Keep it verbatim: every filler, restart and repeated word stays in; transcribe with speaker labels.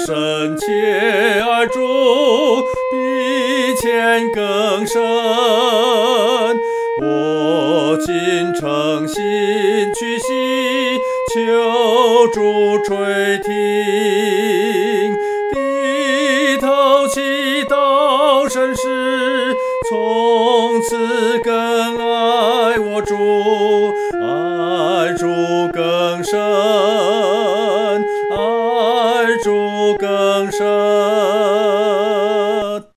Speaker 1: 深切而主，比前更深。我今诚心屈膝，求主垂听，低头祈祷神使，从此更爱我主，爱主更